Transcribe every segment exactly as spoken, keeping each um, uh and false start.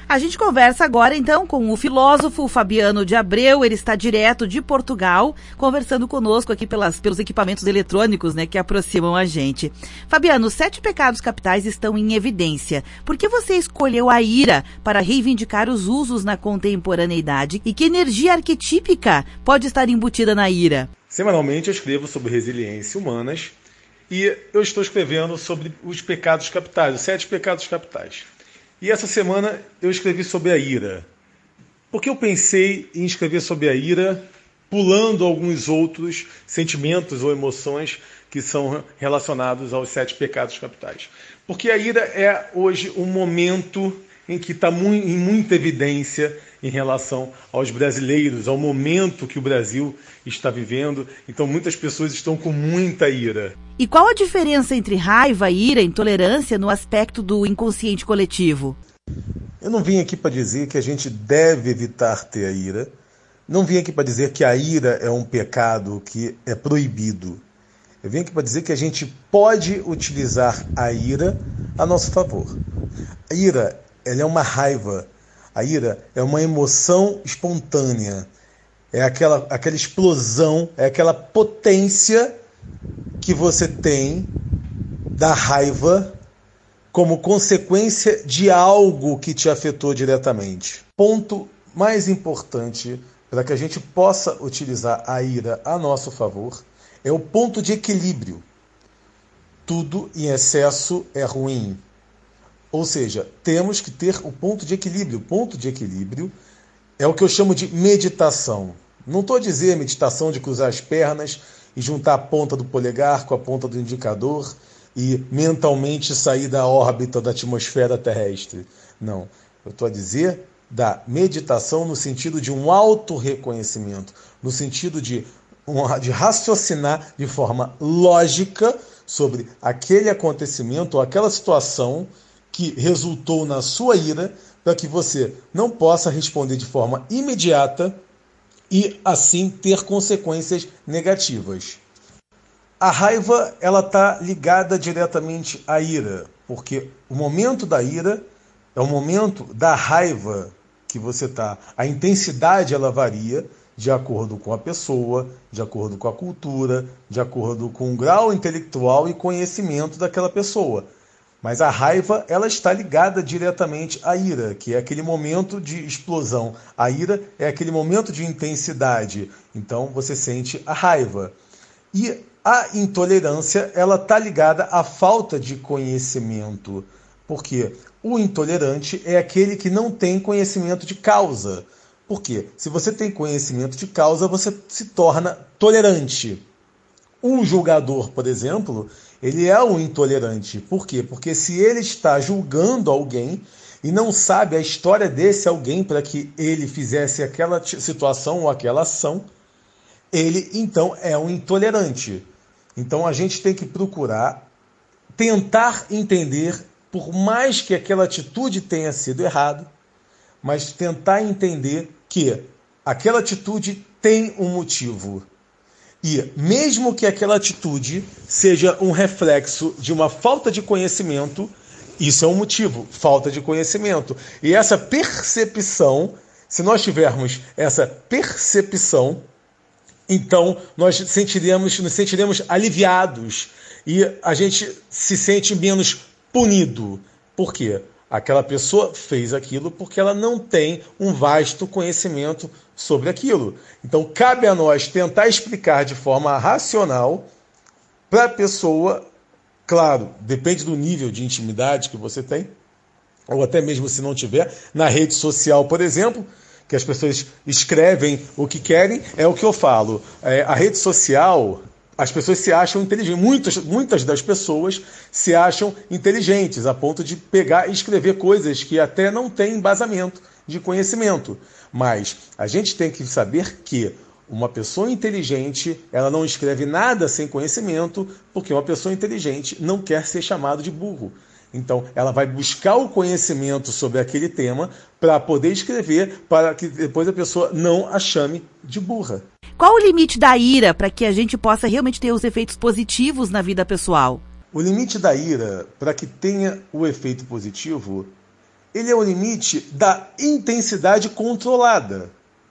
A gente conversa agora, então, com o filósofo Fabiano de Abreu. Ele está direto de Portugal, conversando conosco aqui pelas, pelos equipamentos eletrônicos, né, que aproximam a gente. Fabiano, os sete pecados capitais estão em evidência. Por que você escolheu a ira para reivindicar os usos na contemporaneidade? E que energia arquetípica pode estar embutida na ira? Semanalmente eu escrevo sobre resiliência humanas e eu estou escrevendo sobre os pecados capitais, os sete pecados capitais. E essa semana eu escrevi sobre a ira. Porque eu pensei em escrever sobre a ira, pulando alguns outros sentimentos ou emoções que são relacionados aos sete pecados capitais. Porque a ira é hoje um momento em que está mu- em muita evidência em relação aos brasileiros, ao momento que o Brasil está vivendo. Então muitas pessoas estão com muita ira. E qual a diferença entre raiva, ira e intolerância no aspecto do inconsciente coletivo? Eu não vim aqui para dizer que a gente deve evitar ter a ira. Não vim aqui para dizer que a ira é um pecado que é proibido. Eu vim aqui para dizer que a gente pode utilizar a ira a nosso favor. A ira, ela é uma raiva. A ira é uma emoção espontânea. É aquela, aquela explosão, é aquela potência que você tem da raiva como consequência de algo que te afetou diretamente. Ponto mais importante para que a gente possa utilizar a ira a nosso favor é o ponto de equilíbrio. Tudo em excesso é ruim. Ou seja, temos que ter o ponto de equilíbrio. O ponto de equilíbrio é o que eu chamo de meditação. Não estou a dizer meditação de cruzar as pernas e juntar a ponta do polegar com a ponta do indicador e mentalmente sair da órbita da atmosfera terrestre. Não. Eu estou a dizer da meditação no sentido de um autorreconhecimento, no sentido de, de raciocinar de forma lógica sobre aquele acontecimento ou aquela situação que resultou na sua ira, para que você não possa responder de forma imediata e, assim, ter consequências negativas. A raiva ela está ligada diretamente à ira, porque o momento da ira é o momento da raiva que você está. A intensidade ela varia de acordo com a pessoa, de acordo com a cultura, de acordo com o grau intelectual e conhecimento daquela pessoa. Mas a raiva ela está ligada diretamente à ira, que é aquele momento de explosão. A ira é aquele momento de intensidade. Então você sente a raiva. E a intolerância ela está ligada à falta de conhecimento. Porque o intolerante é aquele que não tem conhecimento de causa. Por quê? Se você tem conhecimento de causa, você se torna tolerante. O julgador, por exemplo, ele é um intolerante. Por quê? Porque se ele está julgando alguém e não sabe a história desse alguém para que ele fizesse aquela situação ou aquela ação, ele então é um intolerante. Então a gente tem que procurar tentar entender, por mais que aquela atitude tenha sido errada, mas tentar entender que aquela atitude tem um motivo. E mesmo que aquela atitude seja um reflexo de uma falta de conhecimento, isso é um motivo, falta de conhecimento. E essa percepção, se nós tivermos essa percepção, então nós sentiremos, nos sentiremos aliviados e a gente se sente menos punido. Por quê? Aquela pessoa fez aquilo porque ela não tem um vasto conhecimento sobre aquilo. Então, cabe a nós tentar explicar de forma racional para a pessoa, claro, depende do nível de intimidade que você tem, ou até mesmo se não tiver, na rede social, por exemplo, que as pessoas escrevem o que querem, é o que eu falo. É, a rede social, as pessoas se acham inteligentes. Muitas, muitas das pessoas se acham inteligentes, a ponto de pegar e escrever coisas que até não têm embasamento de conhecimento. Mas a gente tem que saber que uma pessoa inteligente, ela não escreve nada sem conhecimento, porque uma pessoa inteligente não quer ser chamada de burro. Então, ela vai buscar o conhecimento sobre aquele tema para poder escrever, para que depois a pessoa não a chame de burra. Qual o limite da ira para que a gente possa realmente ter os efeitos positivos na vida pessoal? O limite da ira, para que tenha o efeito positivo, ele é o limite da intensidade controlada.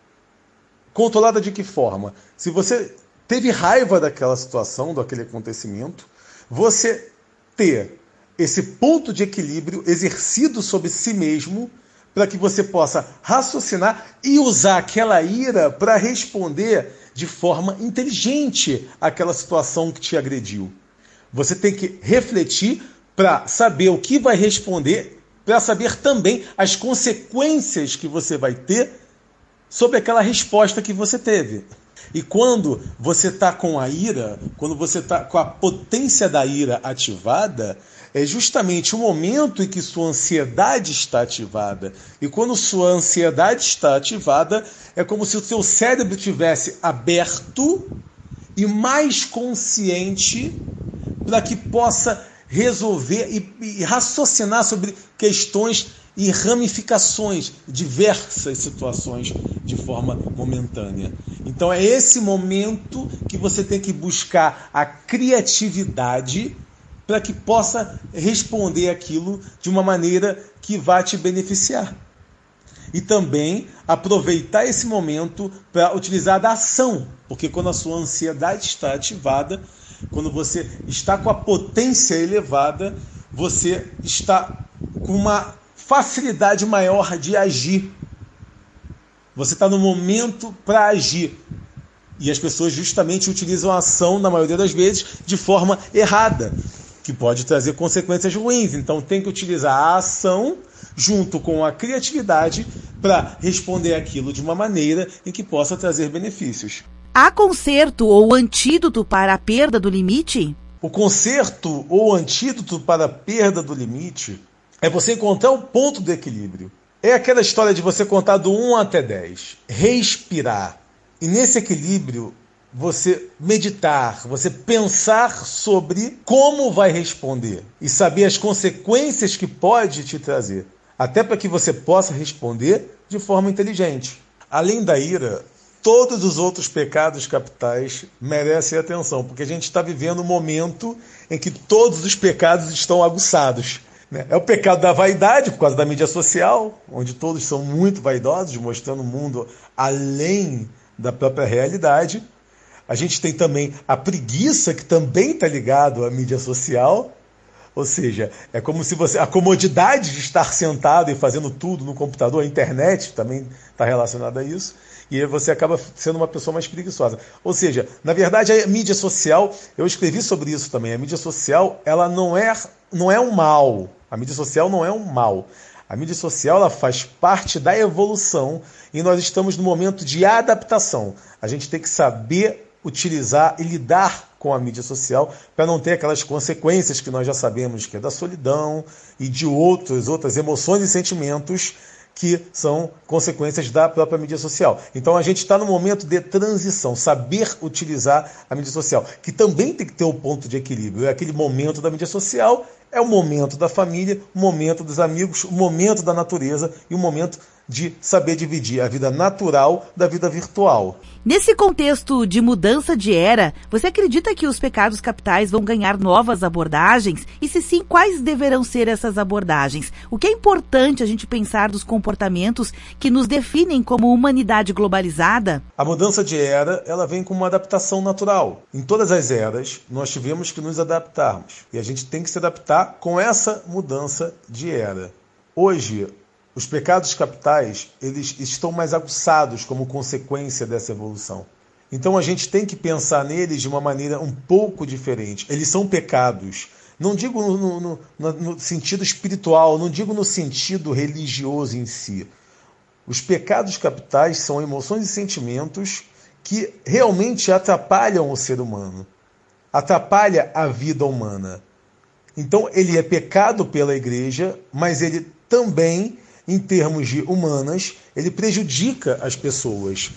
Controlada de que forma? Se você teve raiva daquela situação, daquele acontecimento, você ter esse ponto de equilíbrio exercido sobre si mesmo para que você possa raciocinar e usar aquela ira para responder de forma inteligente àquela situação que te agrediu. Você tem que refletir para saber o que vai responder, para saber também as consequências que você vai ter sobre aquela resposta que você teve. E quando você está com a ira, quando você está com a potência da ira ativada, é justamente o momento em que sua ansiedade está ativada. E quando sua ansiedade está ativada, é como se o seu cérebro tivesse aberto e mais consciente para que possa resolver e, e raciocinar sobre questões e ramificações, diversas situações de forma momentânea. Então é esse momento que você tem que buscar a criatividade para que possa responder aquilo de uma maneira que vá te beneficiar. E também aproveitar esse momento para utilizar da ação, porque quando a sua ansiedade está ativada, quando você está com a potência elevada, você está com uma facilidade maior de agir. Você está no momento para agir. E as pessoas justamente utilizam a ação, na maioria das vezes, de forma errada, que pode trazer consequências ruins. Então tem que utilizar a ação junto com a criatividade para responder aquilo de uma maneira em que possa trazer benefícios. Há conserto ou antídoto para a perda do limite? O conserto ou antídoto para a perda do limite é você encontrar o ponto do equilíbrio. É aquela história de você contar do um até dez, respirar. E nesse equilíbrio, você meditar, você pensar sobre como vai responder e saber as consequências que pode te trazer, até para que você possa responder de forma inteligente. Além da ira, todos os outros pecados capitais merecem atenção, porque a gente está vivendo um momento em que todos os pecados estão aguçados. É o pecado da vaidade, por causa da mídia social, onde todos são muito vaidosos, mostrando o mundo além da própria realidade. A gente tem também a preguiça, que também está ligado à mídia social. Ou seja, é como se você... A comodidade de estar sentado e fazendo tudo no computador, a internet também está relacionada a isso. E aí você acaba sendo uma pessoa mais preguiçosa. Ou seja, na verdade, a mídia social, eu escrevi sobre isso também, a mídia social, ela não é, não é um mal. A mídia social não é um mal. A mídia social, ela faz parte da evolução e nós estamos no momento de adaptação. A gente tem que saber utilizar e lidar com a mídia social para não ter aquelas consequências que nós já sabemos, que é da solidão e de outros, outras emoções e sentimentos que são consequências da própria mídia social. Então a gente está no momento de transição, saber utilizar a mídia social, que também tem que ter o ponto de equilíbrio. É aquele momento da mídia social, é o momento da família, o momento dos amigos, o momento da natureza e o momento de saber dividir a vida natural da vida virtual. Nesse contexto de mudança de era, você acredita que os pecados capitais vão ganhar novas abordagens? E se sim, quais deverão ser essas abordagens? O que é importante a gente pensar dos comportamentos que nos definem como humanidade globalizada? A mudança de era, ela vem com uma adaptação natural. Em todas as eras, nós tivemos que nos adaptarmos. E a gente tem que se adaptar com essa mudança de era. Hoje, os pecados capitais, eles estão mais aguçados como consequência dessa evolução. Então a gente tem que pensar neles de uma maneira um pouco diferente. Eles são pecados. Não digo no, no, no, no sentido espiritual, não digo no sentido religioso em si. Os pecados capitais são emoções e sentimentos que realmente atrapalham o ser humano. Atrapalha a vida humana. Então ele é pecado pela igreja, mas ele também, em termos de humanas, ele prejudica as pessoas.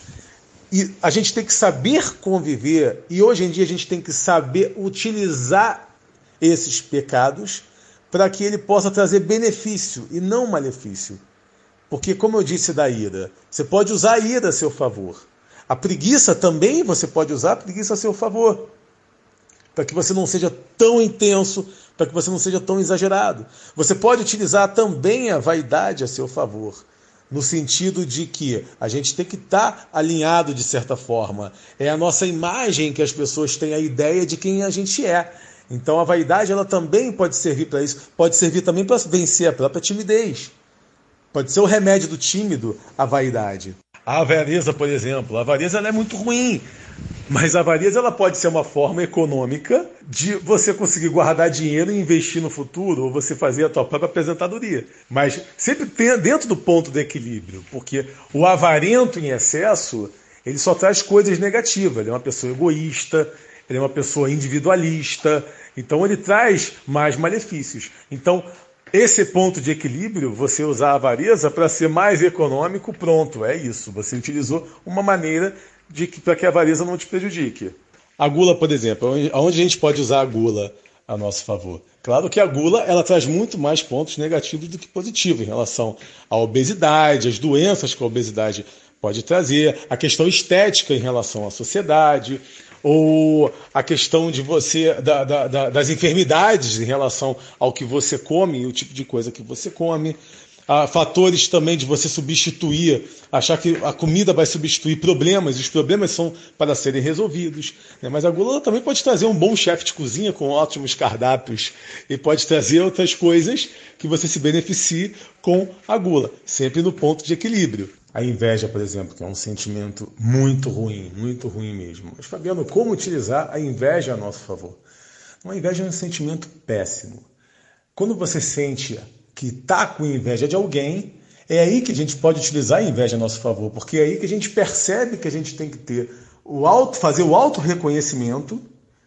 E a gente tem que saber conviver, e hoje em dia a gente tem que saber utilizar esses pecados para que ele possa trazer benefício e não malefício. Porque, como eu disse da ira, você pode usar a ira a seu favor. A preguiça também, você pode usar a preguiça a seu favor. para que você não seja tão intenso, para que você não seja tão exagerado. Você pode utilizar também a vaidade a seu favor, no sentido de que a gente tem que estar alinhado de certa forma. É a nossa imagem que as pessoas têm a ideia de quem a gente é. Então a vaidade ela também pode servir para isso, pode servir também para vencer a própria timidez. Pode ser o remédio do tímido, a vaidade. A avareza, por exemplo, a avareza ela é muito ruim, mas a avareza ela pode ser uma forma econômica de você conseguir guardar dinheiro e investir no futuro, ou você fazer a tua própria aposentadoria. Mas sempre tem dentro do ponto do equilíbrio, porque o avarento em excesso, ele só traz coisas negativas. Ele é uma pessoa egoísta, ele é uma pessoa individualista, então ele traz mais malefícios. Então, esse ponto de equilíbrio, você usar a avareza para ser mais econômico, pronto, é isso. Você utilizou uma maneira de que, para que a avareza não te prejudique. A gula, por exemplo, onde a gente pode usar a gula a nosso favor? Claro que a gula ela traz muito mais pontos negativos do que positivos em relação à obesidade, às doenças que a obesidade pode trazer, a questão estética em relação à sociedade, ou a questão de você da, da, da, das enfermidades em relação ao que você come e o tipo de coisa que você come. Há fatores também de você substituir, achar que a comida vai substituir problemas, e os problemas são para serem resolvidos. Né? Mas a gula também pode trazer um bom chefe de cozinha com ótimos cardápios e pode trazer outras coisas que você se beneficie com a gula, sempre no ponto de equilíbrio. A inveja, por exemplo, que é um sentimento muito ruim, muito ruim mesmo. Mas, Fabiano, como utilizar a inveja a nosso favor? Uma inveja é um sentimento péssimo. Quando você sente que está com inveja de alguém, é aí que a gente pode utilizar a inveja a nosso favor, porque é aí que a gente percebe que a gente tem que ter o auto, fazer o auto-reconhecimento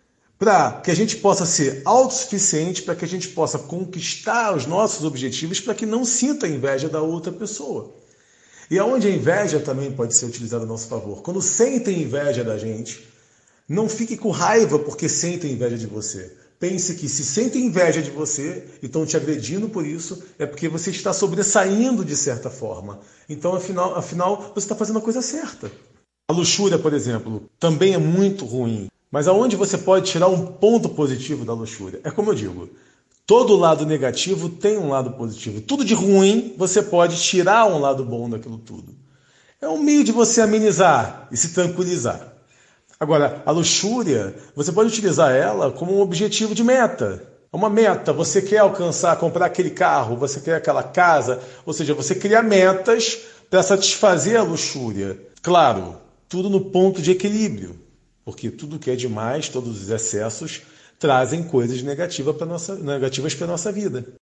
para que a gente possa ser autossuficiente, para que a gente possa conquistar os nossos objetivos, para que não sinta a inveja da outra pessoa. E aonde a inveja também pode ser utilizada a nosso favor. Quando sentem inveja da gente, não fique com raiva porque sentem inveja de você. Pense que se sentem inveja de você e estão te agredindo por isso, é porque você está sobressaindo de certa forma. Então, afinal, afinal você está fazendo a coisa certa. A luxúria, por exemplo, também é muito ruim. Mas aonde você pode tirar um ponto positivo da luxúria? É como eu digo, todo lado negativo tem um lado positivo. Tudo de ruim, você pode tirar um lado bom daquilo tudo. É um meio de você amenizar e se tranquilizar. Agora, a luxúria, você pode utilizar ela como um objetivo de meta. Uma meta, você quer alcançar, comprar aquele carro, você quer aquela casa, ou seja, você cria metas para satisfazer a luxúria. Claro, tudo no ponto de equilíbrio, porque tudo que é demais, todos os excessos, trazem coisas negativas para a nossa, negativas para a nossa vida.